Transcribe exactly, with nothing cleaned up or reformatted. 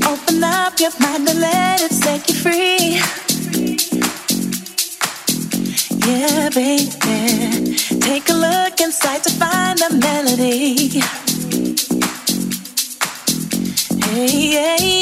Open up your mind and let it set you free. Yeah, baby. Take a look inside to find the melody. Hey, yeah,